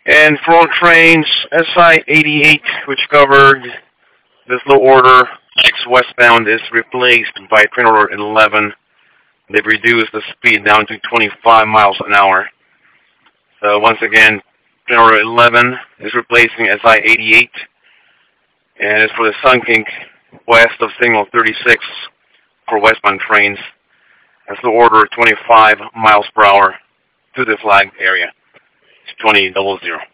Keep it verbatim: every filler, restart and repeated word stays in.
And for all trains, S I eighty-eight, which covered this low order X westbound, is replaced by train order eleven. They've reduced the speed down to twenty-five miles an hour. So once again, train order eleven is replacing S I eighty-eight. And as for the Sun King, west of signal thirty-six for westbound trains, that's the order twenty-five miles per hour to the flag area. It's twenty double zero.